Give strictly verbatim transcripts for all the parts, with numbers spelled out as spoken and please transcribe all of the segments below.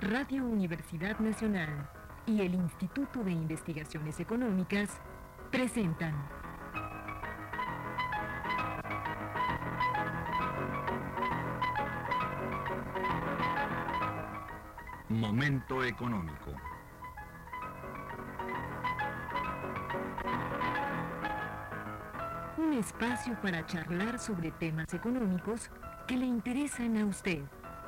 Radio Universidad Nacional y el Instituto de Investigaciones Económicas presentan Momento Económico. Un espacio para charlar sobre temas económicos que le interesan a usted.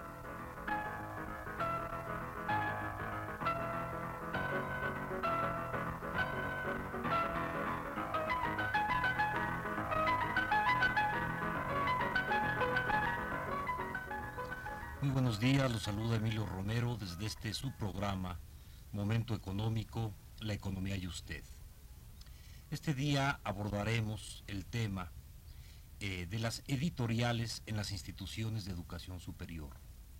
Muy buenos días, los saluda Emilio Romero desde este su programa Momento Económico, la economía y usted. Este día abordaremos el tema eh, de las editoriales en las instituciones de educación superior.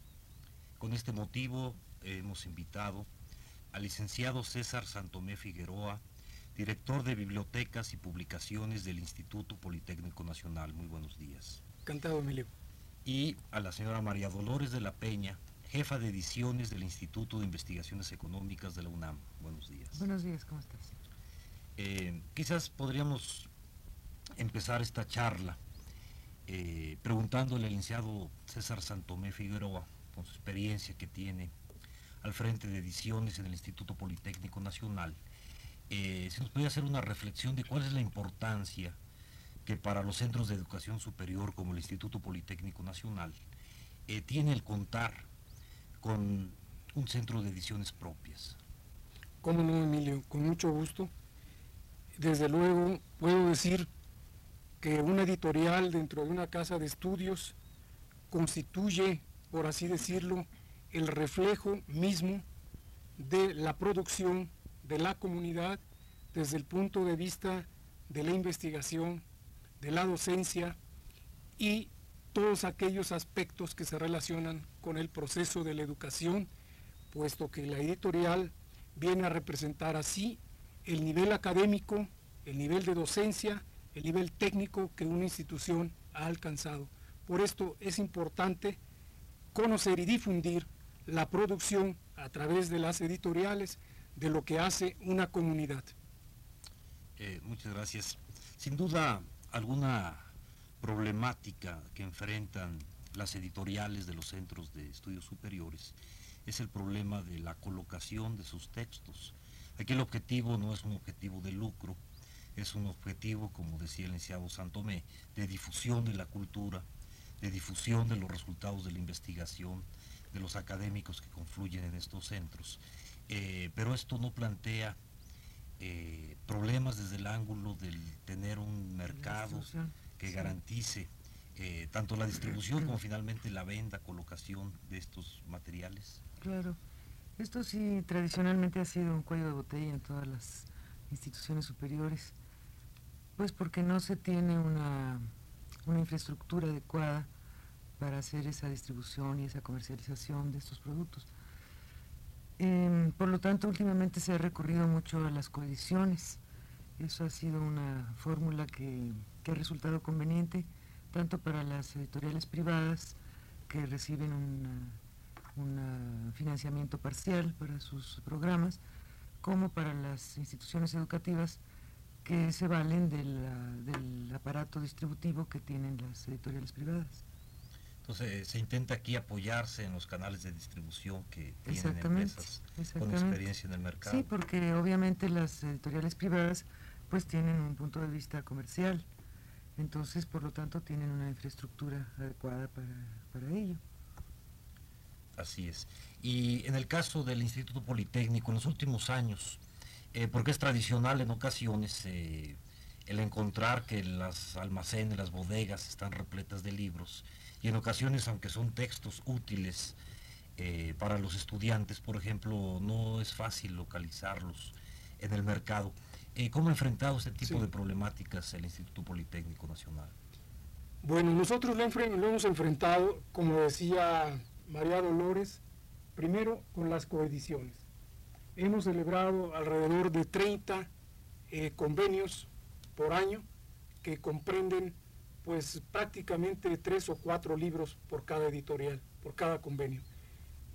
Con este motivo eh, hemos invitado al licenciado César Santomé Figueroa, director de Bibliotecas y Publicaciones del Instituto Politécnico Nacional. Muy buenos días. Encantado, Emilio. Y a la señora María Dolores de la Peña, jefa de ediciones del Instituto de Investigaciones Económicas de la UNAM. Buenos días. Buenos días, ¿cómo estás? Eh, quizás podríamos empezar esta charla eh, preguntándole al licenciado César Santomé Figueroa, con su experiencia que tiene al frente de ediciones en el Instituto Politécnico Nacional, eh, si nos podría hacer una reflexión de cuál es la importancia que para los centros de educación superior como el Instituto Politécnico Nacional eh, tiene el contar con un centro de ediciones propias. Cómo no, Emilio, con mucho gusto. Desde luego puedo decir que una editorial dentro de una casa de estudios constituye, por así decirlo, el reflejo mismo de la producción de la comunidad desde el punto de vista de la investigación, de la docencia y todos aquellos aspectos que se relacionan con el proceso de la educación, puesto que la editorial viene a representar así el nivel académico, el nivel de docencia, el nivel técnico que una institución ha alcanzado. Por esto es importante conocer y difundir la producción a través de las editoriales de lo que hace una comunidad. Eh, muchas gracias. Sin duda, alguna problemática que enfrentan las editoriales de los centros de estudios superiores es el problema de la colocación de sus textos. Aquí el objetivo no es un objetivo de lucro, es un objetivo, como decía el licenciado Santomé, de difusión de la cultura, de difusión de los resultados de la investigación, de los académicos que confluyen en estos centros. Eh, pero esto no plantea Eh, problemas desde el ángulo del tener un mercado que garantice eh, tanto la distribución como finalmente la venta, colocación de estos materiales. Claro, esto sí tradicionalmente ha sido un cuello de botella en todas las instituciones superiores, pues porque no se tiene una, una infraestructura adecuada para hacer esa distribución y esa comercialización de estos productos. Eh, por lo tanto, últimamente se ha recurrido mucho a las coediciones. Eso ha sido una fórmula que, que ha resultado conveniente tanto para las editoriales privadas que reciben un financiamiento parcial para sus programas, como para las instituciones educativas que se valen de la, del aparato distributivo que tienen las editoriales privadas. Entonces se intenta aquí apoyarse en los canales de distribución que tienen empresas con experiencia en el mercado. Sí, porque obviamente las editoriales privadas pues tienen un punto de vista comercial, entonces por lo tanto tienen una infraestructura adecuada para, para ello. Así es. Y en el caso del Instituto Politécnico, en los últimos años, eh, porque es tradicional en ocasiones eh, el encontrar que las almacenes, las bodegas están repletas de libros, y en ocasiones, aunque son textos útiles eh, para los estudiantes, por ejemplo, no es fácil localizarlos en el mercado. Eh, ¿Cómo ha enfrentado este tipo sí. de problemáticas el Instituto Politécnico Nacional? Bueno, nosotros lo, lo hemos enfrentado, como decía María Dolores, primero con las coediciones. Hemos celebrado alrededor de treinta eh, convenios por año que comprenden pues prácticamente tres o cuatro libros por cada editorial, por cada convenio.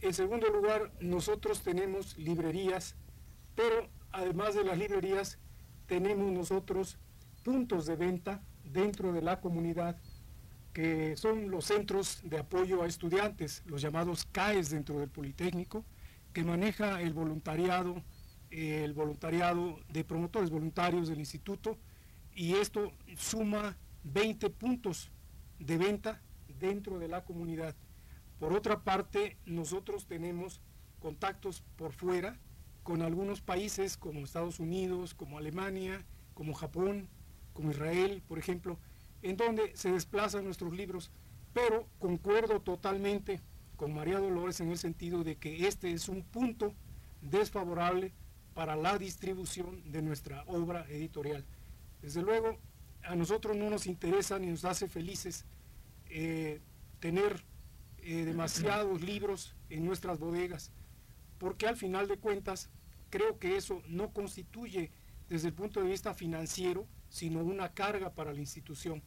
En segundo lugar, nosotros tenemos librerías, pero además de las librerías, tenemos nosotros puntos de venta dentro de la comunidad, que son los centros de apoyo a estudiantes, los llamados C A E S dentro del Politécnico, que maneja el voluntariado, eh, el voluntariado de promotores voluntarios del instituto, y esto suma veinte puntos de venta dentro de la comunidad. Por otra parte, nosotros tenemos contactos por fuera con algunos países como Estados Unidos, como Alemania, como Japón, como Israel, por ejemplo, en donde se desplazan nuestros libros, pero concuerdo totalmente con María Dolores en el sentido de que este es un punto desfavorable para la distribución de nuestra obra editorial. Desde luego, a nosotros no nos interesa ni nos hace felices eh, tener eh, demasiados libros en nuestras bodegas, porque al final de cuentas creo que eso no constituye desde el punto de vista financiero, sino una carga para la institución.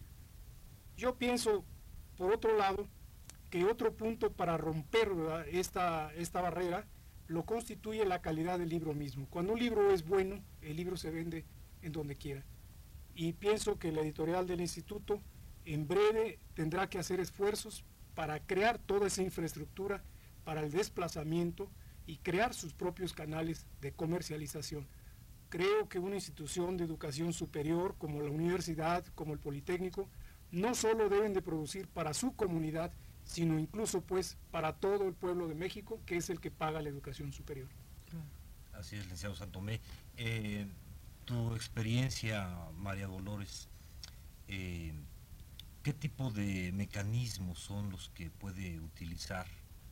Yo pienso, por otro lado, que otro punto para romper esta, esta barrera lo constituye la calidad del libro mismo. Cuando un libro es bueno, el libro se vende en donde quiera. Y pienso que la editorial del instituto en breve tendrá que hacer esfuerzos para crear toda esa infraestructura para el desplazamiento y crear sus propios canales de comercialización. Creo que una institución de educación superior como la universidad, como el Politécnico, no solo deben de producir para su comunidad, sino incluso pues para todo el pueblo de México, que es el que paga la educación superior. Así es, licenciado Santomé. Eh, tu experiencia, María Dolores, eh, ¿qué tipo de mecanismos son los que puede utilizar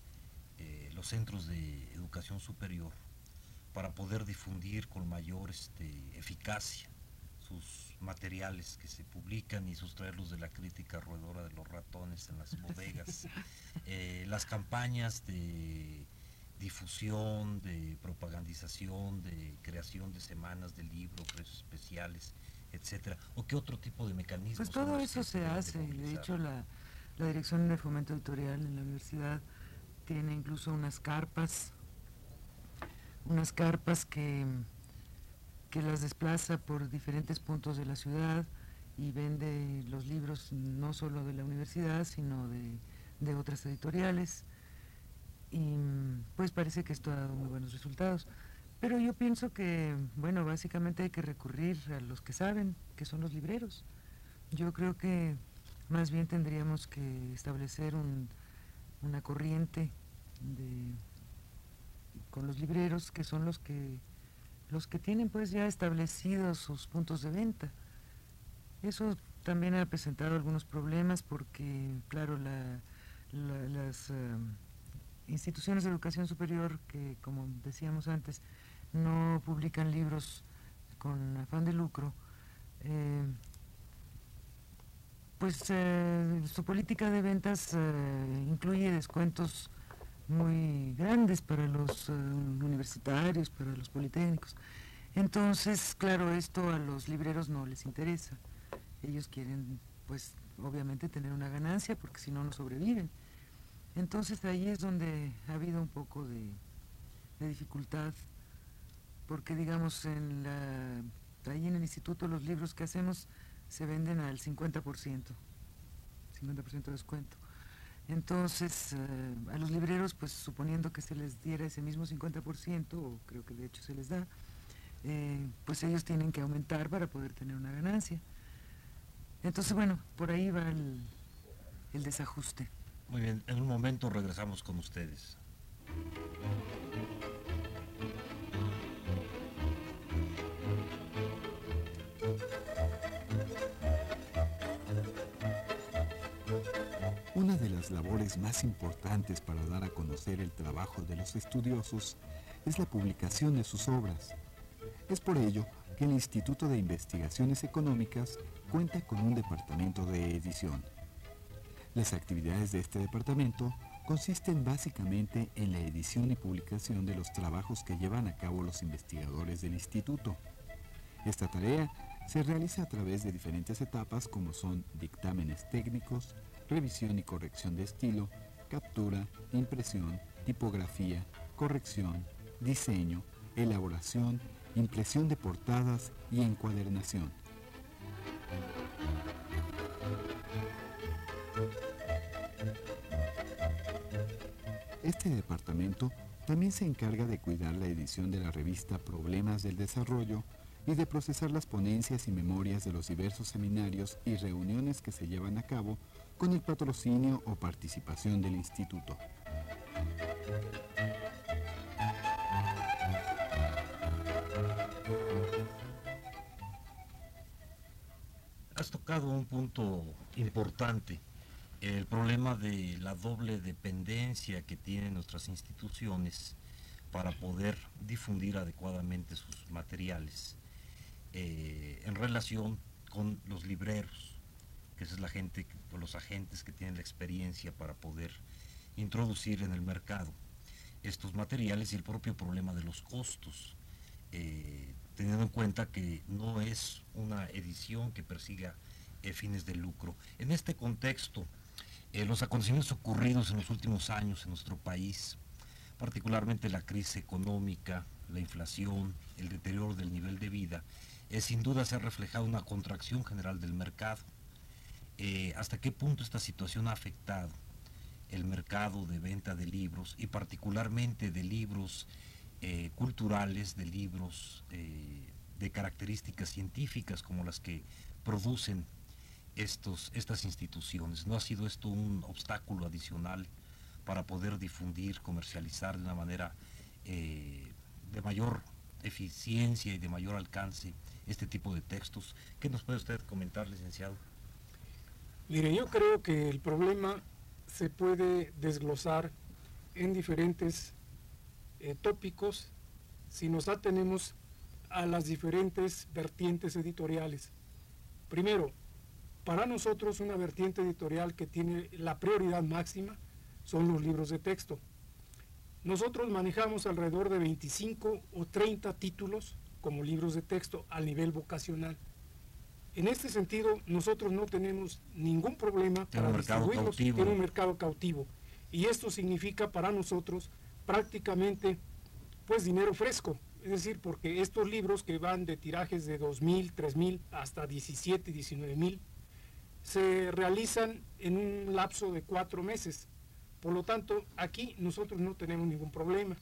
eh, los centros de educación superior para poder difundir con mayor este, eficacia sus materiales que se publican y sustraerlos de la crítica roedora de los ratones en las bodegas? Eh, las campañas de difusión, de propagandización, de creación de semanas de libro, precios especiales, etcétera, o qué otro tipo de mecanismos. Pues todo eso se hace, y de hecho la, la Dirección de Fomento Editorial en la universidad tiene incluso unas carpas, unas carpas que, que las desplaza por diferentes puntos de la ciudad y vende los libros no solo de la universidad, sino de, de otras editoriales, y pues parece que esto ha dado muy buenos resultados. Pero yo pienso que, bueno, básicamente hay que recurrir a los que saben, que son los libreros. Yo creo que más bien tendríamos que establecer un, una corriente de, con los libreros, que son los que, los que tienen pues ya establecidos sus puntos de venta. Eso también ha presentado algunos problemas porque, claro, la, la, las uh, instituciones de educación superior que, como decíamos antes, no publican libros con afán de lucro, eh, pues eh, su política de ventas eh, incluye descuentos muy grandes para los uh, universitarios, para los politécnicos. Entonces, claro, esto a los libreros no les interesa. Ellos quieren, pues, obviamente tener una ganancia, porque si no, no sobreviven. Entonces, ahí es donde ha habido un poco de, de dificultad, porque, digamos, en la, ahí en el instituto los libros que hacemos se venden al cincuenta por ciento, cincuenta por ciento de descuento. Entonces, eh, a los libreros, pues suponiendo que se les diera ese mismo cincuenta por ciento, o creo que de hecho se les da, eh, pues ellos tienen que aumentar para poder tener una ganancia. Entonces, bueno, por ahí va el, el desajuste. Muy bien, en un momento regresamos con ustedes. Una de las labores más importantes para dar a conocer el trabajo de los estudiosos es la publicación de sus obras. Es por ello que el Instituto de Investigaciones Económicas cuenta con un departamento de edición. Las actividades de este departamento consisten básicamente en la edición y publicación de los trabajos que llevan a cabo los investigadores del instituto. Esta tarea se realiza a través de diferentes etapas como son dictámenes técnicos, revisión y corrección de estilo, captura, impresión, tipografía, corrección, diseño, elaboración, impresión de portadas y encuadernación. Este departamento también se encarga de cuidar la edición de la revista Problemas del Desarrollo y de procesar las ponencias y memorias de los diversos seminarios y reuniones que se llevan a cabo con el patrocinio o participación del Instituto. Has tocado un punto importante, el problema de la doble dependencia que tienen nuestras instituciones para poder difundir adecuadamente sus materiales eh, en relación con los libreros, que esa es la gente, o los agentes que tienen la experiencia para poder introducir en el mercado estos materiales, y el propio problema de los costos, eh, teniendo en cuenta que no es una edición que persiga eh, fines de lucro. En este contexto, eh, los acontecimientos ocurridos en los últimos años en nuestro país, particularmente la crisis económica, la inflación, el deterioro del nivel de vida, eh, sin duda se ha reflejado una contracción general del mercado. Eh, ¿Hasta qué punto esta situación ha afectado el mercado de venta de libros, y particularmente de libros eh, culturales, de libros eh, de características científicas como las que producen estos, estas instituciones? ¿No ha sido esto un obstáculo adicional para poder difundir, comercializar de una manera eh, de mayor eficiencia y de mayor alcance este tipo de textos? ¿Qué nos puede usted comentar, licenciado? Mire, yo creo que el problema se puede desglosar en diferentes eh, tópicos si nos atenemos a las diferentes vertientes editoriales. Primero, para nosotros una vertiente editorial que tiene la prioridad máxima son los libros de texto. Nosotros manejamos alrededor de veinticinco o treinta títulos como libros de texto al nivel vocacional. En este sentido, nosotros no tenemos ningún problema para distribuirlos en un mercado cautivo. Y esto significa para nosotros prácticamente pues dinero fresco. Es decir, porque estos libros que van de tirajes de dos mil, tres mil hasta diecisiete, diecinueve mil, se realizan en un lapso de cuatro meses. Por lo tanto, aquí nosotros no tenemos ningún problema.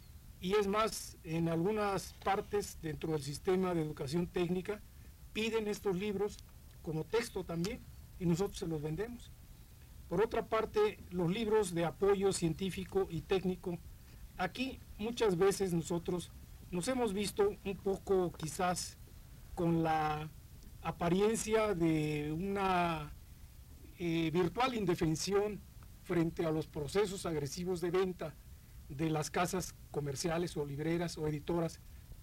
Y es más, en algunas partes dentro del sistema de educación técnica, piden estos libros como texto también, y nosotros se los vendemos. Por otra parte, los libros de apoyo científico y técnico, aquí muchas veces nosotros nos hemos visto un poco quizás con la apariencia de una eh, virtual indefensión frente a los procesos agresivos de venta de las casas comerciales o libreras o editoras,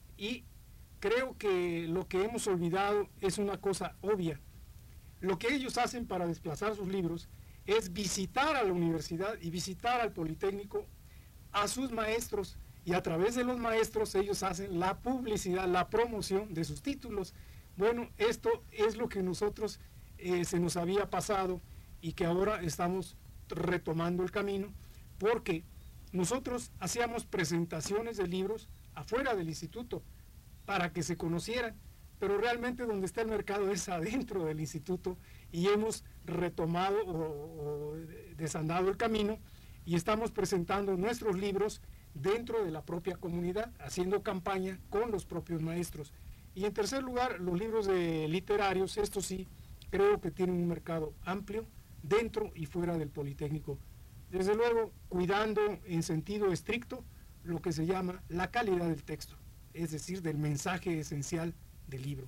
y creo que lo que hemos olvidado es una cosa obvia. Lo que ellos hacen para desplazar sus libros es visitar a la universidad y visitar al Politécnico a sus maestros, y a través de los maestros ellos hacen la publicidad, la promoción de sus títulos. Bueno, esto es lo que nosotros eh, se nos había pasado y que ahora estamos retomando el camino, porque nosotros hacíamos presentaciones de libros afuera del instituto para que se conocieran, pero realmente donde está el mercado es adentro del instituto, y hemos retomado o, o desandado el camino y estamos presentando nuestros libros dentro de la propia comunidad, haciendo campaña con los propios maestros. Y en tercer lugar, los libros de literarios, estos sí, creo que tienen un mercado amplio dentro y fuera del Politécnico. Desde luego, cuidando en sentido estricto lo que se llama la calidad del texto, es decir, del mensaje esencial del libro.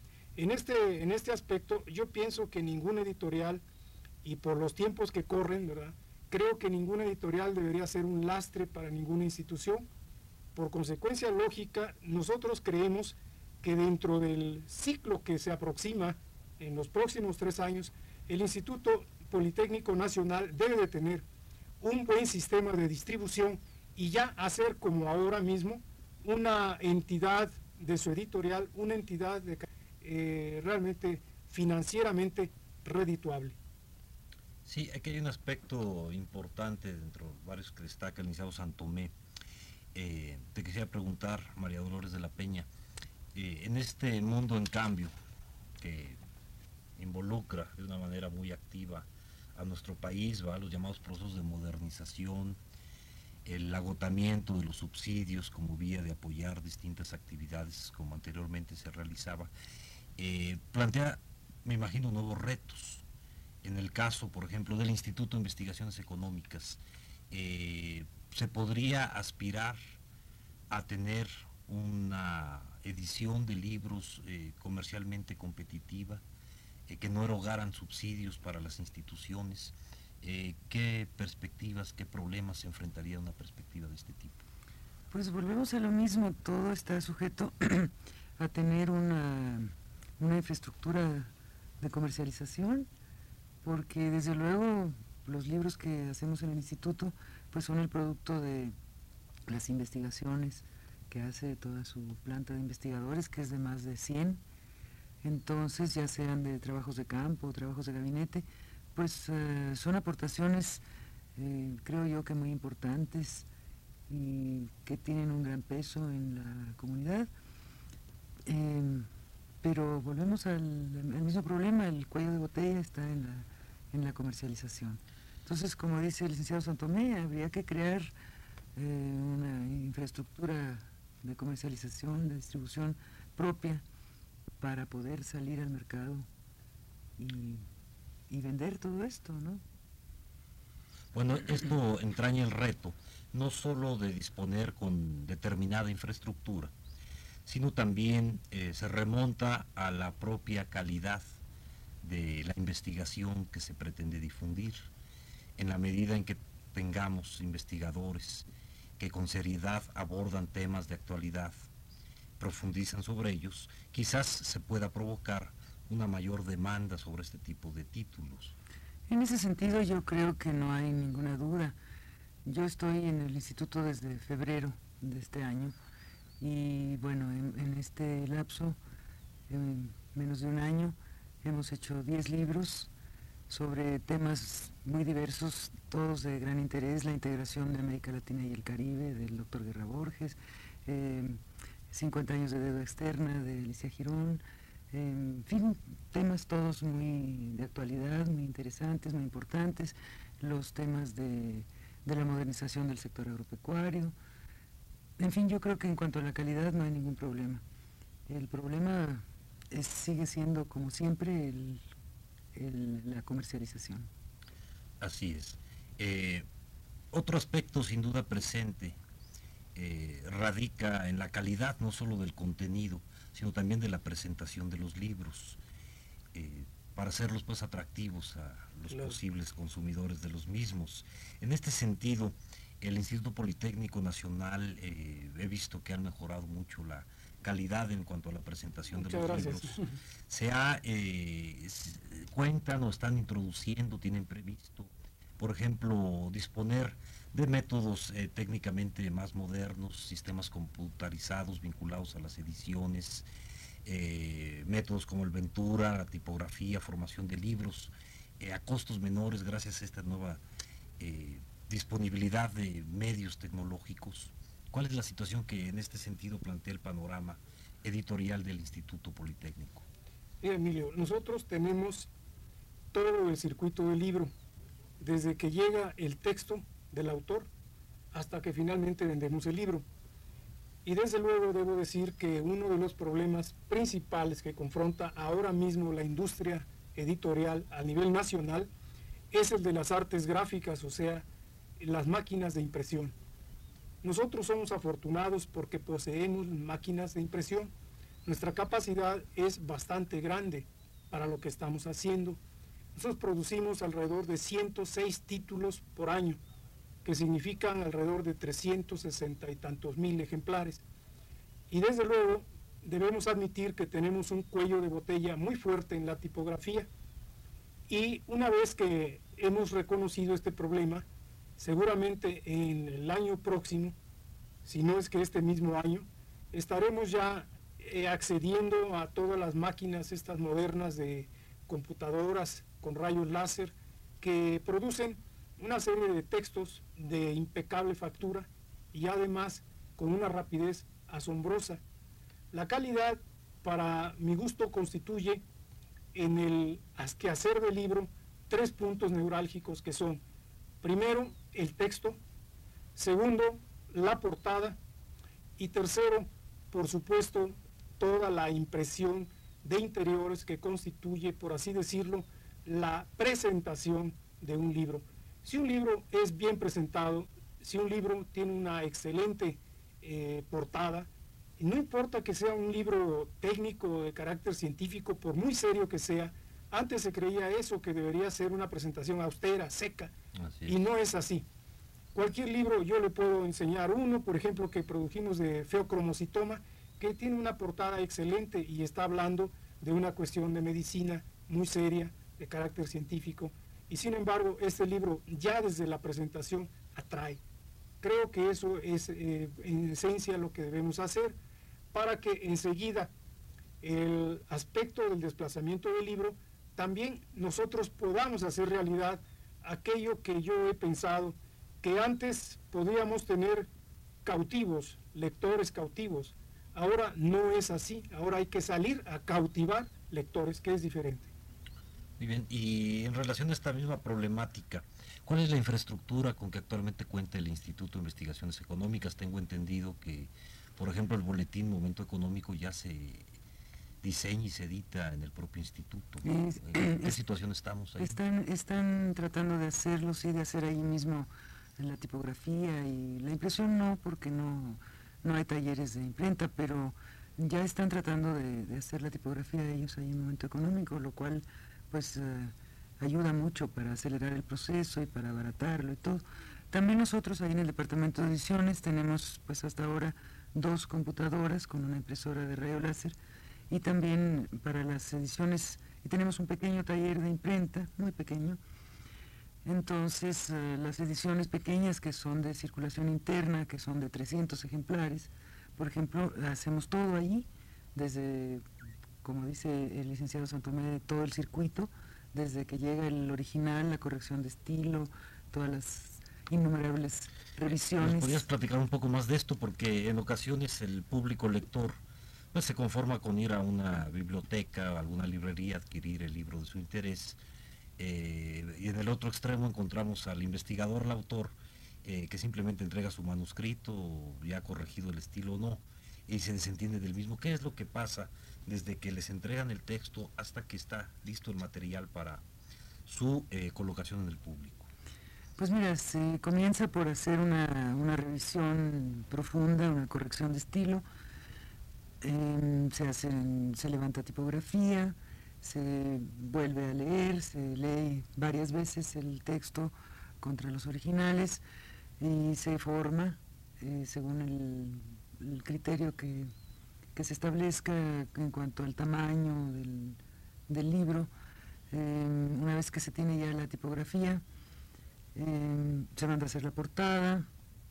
En este, en este aspecto, yo pienso que ningún editorial, y por los tiempos que corren, ¿verdad?, creo que ningún editorial debería ser un lastre para ninguna institución. Por consecuencia lógica, nosotros creemos que dentro del ciclo que se aproxima en los próximos tres años, el Instituto Politécnico Nacional debe de tener un buen sistema de distribución y ya hacer como ahora mismo una entidad de su editorial, una entidad de, eh, realmente financieramente redituable. Sí, aquí hay un aspecto importante dentro de varios que destaca el licenciado Santomé. Eh, te quisiera preguntar, María Dolores de la Peña, eh, en este mundo en cambio, que involucra de una manera muy activa a nuestro país, ¿va? Los llamados procesos de modernización, el agotamiento de los subsidios como vía de apoyar distintas actividades como anteriormente se realizaba, eh, plantea, me imagino, nuevos retos. En el caso, por ejemplo, del Instituto de Investigaciones Económicas, eh, se podría aspirar a tener una edición de libros eh, comercialmente competitiva, eh, que no erogaran subsidios para las instituciones. Eh, ¿Qué perspectivas, qué problemas se enfrentaría una perspectiva de este tipo? Pues volvemos a lo mismo, todo está sujeto a tener una, una infraestructura de comercialización, porque desde luego los libros que hacemos en el instituto pues son el producto de las investigaciones que hace toda su planta de investigadores, que es de más de cien, entonces ya sean de trabajos de campo o trabajos de gabinete, pues eh, son aportaciones eh, creo yo que muy importantes y que tienen un gran peso en la comunidad. Eh, pero volvemos al, al mismo problema, el cuello de botella está en la, en la comercialización. Entonces, como dice el licenciado Santomé, habría que crear eh, una infraestructura de comercialización, de distribución propia para poder salir al mercado y, y vender todo esto, ¿no? Bueno, esto entraña el reto, no solo de disponer con determinada infraestructura, sino también eh, se remonta a la propia calidad de la investigación que se pretende difundir, en la medida en que tengamos investigadores que con seriedad abordan temas de actualidad, profundizan sobre ellos, quizás se pueda provocar una mayor demanda sobre este tipo de títulos. En ese sentido yo creo que no hay ninguna duda. Yo estoy en el instituto desde febrero de este año y bueno, en, en este lapso, en menos de un año, hemos hecho diez libros sobre temas muy diversos, todos de gran interés: la integración de América Latina y el Caribe, del doctor Guerra Borges, eh, cincuenta años de deuda externa, de Alicia Girón, eh, en fin, temas todos muy de actualidad, muy interesantes, muy importantes, los temas de, de la modernización del sector agropecuario. En fin, yo creo que en cuanto a la calidad no hay ningún problema. El problema es, sigue siendo, como siempre, el, el, la comercialización. Así es. Eh, otro aspecto sin duda presente eh, radica en la calidad no solo del contenido, sino también de la presentación de los libros, eh, para hacerlos pues atractivos a los claro. posibles consumidores de los mismos. En este sentido, el Instituto Politécnico Nacional, eh, he visto que han mejorado mucho la calidad en cuanto a la presentación Muchas de los gracias. libros. Se ha, eh, cuentan o están introduciendo, tienen previsto, por ejemplo, disponer de métodos eh, técnicamente más modernos, sistemas computarizados vinculados a las ediciones, eh, métodos como el Ventura, la tipografía, formación de libros, eh, a costos menores gracias a esta nueva eh, disponibilidad de medios tecnológicos. ¿Cuál es la situación que en este sentido plantea el panorama editorial del Instituto Politécnico? Mira, Emilio, nosotros tenemos todo el circuito del libro, desde que llega el texto del autor hasta que finalmente vendemos el libro. Y desde luego debo decir que uno de los problemas principales que confronta ahora mismo la industria editorial a nivel nacional es el de las artes gráficas, o sea, las máquinas de impresión. Nosotros somos afortunados porque poseemos máquinas de impresión. Nuestra capacidad es bastante grande para lo que estamos haciendo. Nosotros producimos alrededor de ciento seis títulos por año, que significan alrededor de trescientos sesenta y tantos mil ejemplares. Y desde luego debemos admitir que tenemos un cuello de botella muy fuerte en la tipografía. Y una vez que hemos reconocido este problema, seguramente en el año próximo, si no es que este mismo año, estaremos ya eh, accediendo a todas las máquinas estas modernas de computadoras con rayos láser que producen una serie de textos de impecable factura y además con una rapidez asombrosa. La calidad, para mi gusto, constituye en el quehacer del libro tres puntos neurálgicos que son, primero, el texto, segundo, la portada, y tercero, por supuesto, toda la impresión de interiores que constituye, por así decirlo, la presentación de un libro. Si un libro es bien presentado, si un libro tiene una excelente eh, portada, no importa que sea un libro técnico de carácter científico, por muy serio que sea, antes se creía eso, que debería ser una presentación austera, seca, y no es así. Cualquier libro, yo le puedo enseñar uno, por ejemplo, que produjimos de feocromocitoma, que tiene una portada excelente y está hablando de una cuestión de medicina muy seria, de carácter científico, y sin embargo, este libro ya desde la presentación atrae. Creo que eso es eh, en esencia lo que debemos hacer para que enseguida el aspecto del desplazamiento del libro también nosotros podamos hacer realidad aquello que yo he pensado que antes podíamos tener cautivos, lectores cautivos. Ahora no es así, ahora hay que salir a cautivar lectores, que es diferente. Muy bien, y en relación a esta misma problemática, ¿cuál es la infraestructura con que actualmente cuenta el Instituto de Investigaciones Económicas? Tengo entendido que, por ejemplo, el boletín Momento Económico ya se diseña y se edita en el propio instituto. Es, ¿En qué es, situación estamos ahí? Están, están tratando de hacerlo, sí, de hacer ahí mismo en la tipografía y la impresión no, porque no, no hay talleres de imprenta, pero ya están tratando de, de hacer la tipografía de ellos ahí en Momento Económico, lo cual pues uh, ayuda mucho para acelerar el proceso y para abaratarlo y todo. También nosotros ahí en el departamento de ediciones tenemos pues hasta ahora dos computadoras con una impresora de rayo láser, y también para las ediciones, y tenemos un pequeño taller de imprenta, muy pequeño. Entonces, uh, las ediciones pequeñas que son de circulación interna, que son de trescientos ejemplares, por ejemplo, hacemos todo allí, desde, como dice el licenciado Santomé, todo el circuito, desde que llega el original, la corrección de estilo, todas las innumerables revisiones. ¿Nos podrías platicar un poco más de esto? Porque en ocasiones el público lector pues se conforma con ir a una biblioteca, a alguna librería, adquirir el libro de su interés, eh, y en el otro extremo encontramos al investigador, al autor, eh, que simplemente entrega su manuscrito, ya ha corregido el estilo o no, y se desentiende del mismo. ¿Qué es lo que pasa desde que les entregan el texto hasta que está listo el material para su eh, colocación en el público? Pues mira, se comienza por hacer una, una revisión profunda, una corrección de estilo. Eh, se, hace, se levanta tipografía, se vuelve a leer, se lee varias veces el texto contra los originales y se forma eh, según el, el criterio que, que se establezca en cuanto al tamaño del, del libro. Eh, una vez que se tiene ya la tipografía, eh, se manda a hacer la portada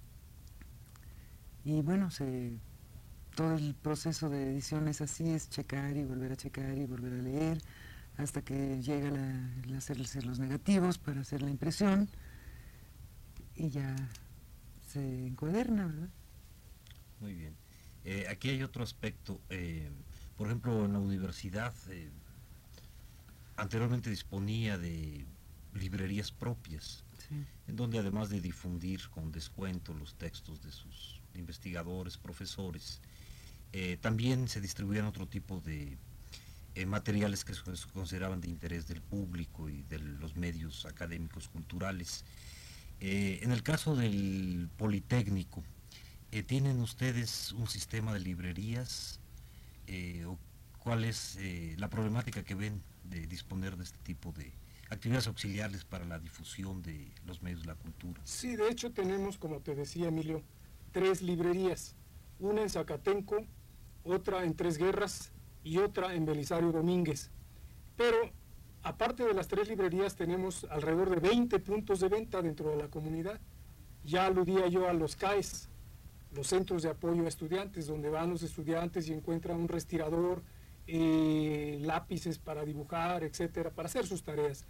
y bueno, se... todo el proceso de edición es así, es checar y volver a checar y volver a leer, hasta que llega la, la hacerse los negativos para hacer la impresión, y ya se encuaderna, ¿verdad? Muy bien. Eh, aquí hay otro aspecto. Eh, por ejemplo, en la universidad, eh, anteriormente disponía de librerías propias, sí, en donde además de difundir con descuento los textos de sus investigadores, profesores, Eh, también se distribuían otro tipo de eh, materiales que se consideraban de interés del público y de los medios académicos culturales. Eh, en el caso del Politécnico, eh, ¿tienen ustedes un sistema de librerías? Eh, o ¿Cuál es eh, la problemática que ven de disponer de este tipo de actividades auxiliares para la difusión de los medios de la cultura? Sí, de hecho tenemos, como te decía Emilio, tres librerías, una en Zacatenco, otra en Tres Guerras y otra en Belisario Domínguez. Pero aparte de las tres librerías tenemos alrededor de veinte puntos de venta dentro de la comunidad. Ya aludía yo a los C A E S, los centros de apoyo a estudiantes, donde van los estudiantes y encuentran un respirador, eh, lápices para dibujar, etcétera, para hacer sus tareas.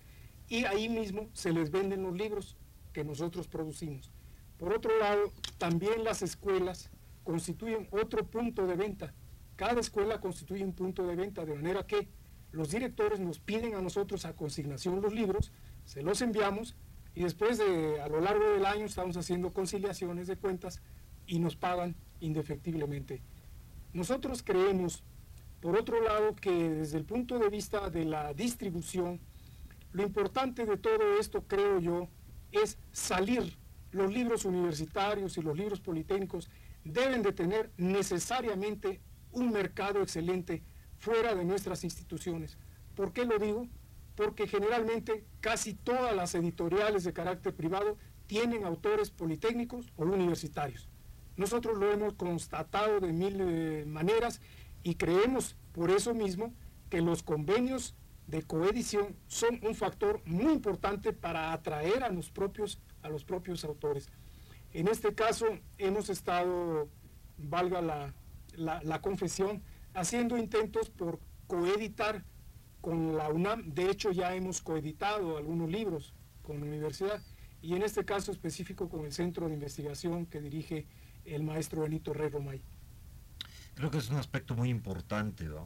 y ahí mismo se les venden los libros que nosotros producimos. Por otro lado, también las escuelas constituyen otro punto de venta. Cada escuela constituye un punto de venta, de manera que los directores nos piden a nosotros a consignación los libros, se los enviamos y después de, a lo largo del año estamos haciendo conciliaciones de cuentas y nos pagan indefectiblemente. Nosotros creemos, por otro lado, que desde el punto de vista de la distribución, lo importante de todo esto, creo yo, es salir. Los libros universitarios y los libros politécnicos deben de tener necesariamente un mercado excelente fuera de nuestras instituciones. ¿Por qué lo digo? Porque generalmente casi todas las editoriales de carácter privado tienen autores politécnicos o universitarios. Nosotros lo hemos constatado de mil eh, maneras y creemos por eso mismo que los convenios de coedición son un factor muy importante para atraer a los propios, a los propios autores. En este caso hemos estado, valga la, la, la confesión, haciendo intentos por coeditar con la UNAM. De hecho ya hemos coeditado algunos libros con la universidad y en este caso específico con el centro de investigación que dirige el maestro Benito Rey Romay. Creo que es un aspecto muy importante, ¿no?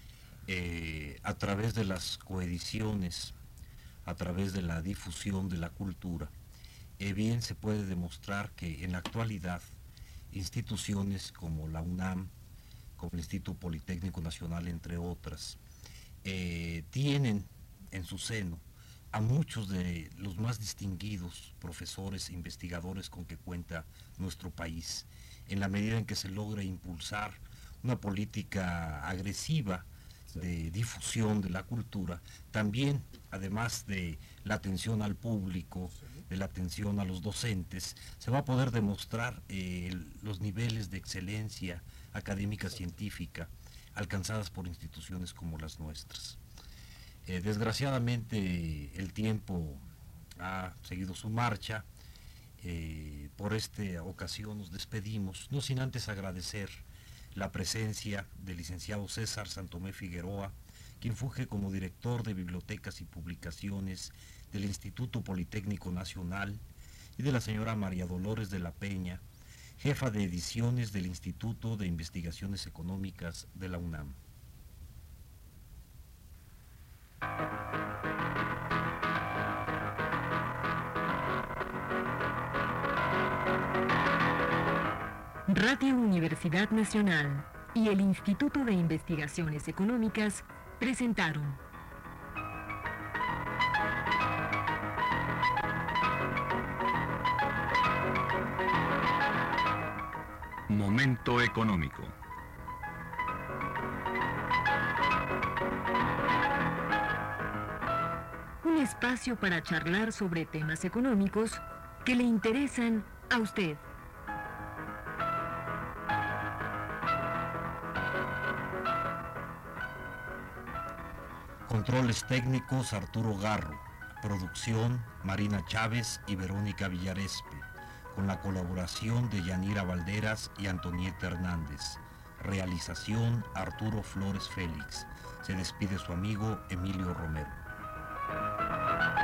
Eh, a través de las coediciones, a través de la difusión de la cultura, eh, bien se puede demostrar que en la actualidad instituciones como la UNAM, como el Instituto Politécnico Nacional, entre otras, eh, tienen en su seno a muchos de los más distinguidos profesores e investigadores con que cuenta nuestro país, en la medida en que se logra impulsar una política agresiva de difusión de la cultura, también, además de la atención al público, de la atención a los docentes, se va a poder demostrar eh, los niveles de excelencia académica científica alcanzadas por instituciones como las nuestras. Eh, desgraciadamente el tiempo ha seguido su marcha, eh, por esta ocasión nos despedimos, no sin antes agradecer la presencia del licenciado César Santomé Figueroa, quien funge como director de Bibliotecas y Publicaciones del Instituto Politécnico Nacional, y de la señora María Dolores de la Peña, jefa de ediciones del Instituto de Investigaciones Económicas de la UNAM. Radio Universidad Nacional y el Instituto de Investigaciones Económicas presentaron Momento económico. un espacio para charlar sobre temas económicos que le interesan a usted. Controles técnicos Arturo Garro, producción Marina Chávez y Verónica Villarespe, con la colaboración de Yanira Valderas y Antonieta Hernández. Realización Arturo Flores Félix. Se despide su amigo Emilio Romero.